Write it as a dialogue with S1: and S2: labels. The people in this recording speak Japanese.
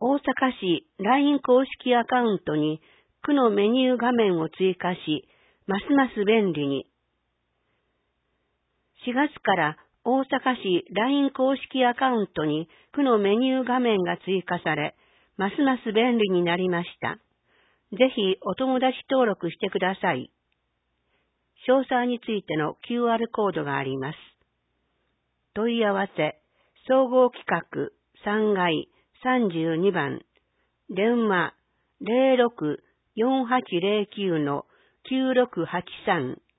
S1: 大阪市 LINE 公式アカウントに区のメニュー画面を追加し、ますます便利に。4月から大阪市 LINE 公式アカウントに区のメニュー画面が追加され、ますます便利になりました。ぜひお友達登録してください。詳細についての QR コードがあります。問い合わせ、総合企画3階32番、電話 06-4809-9683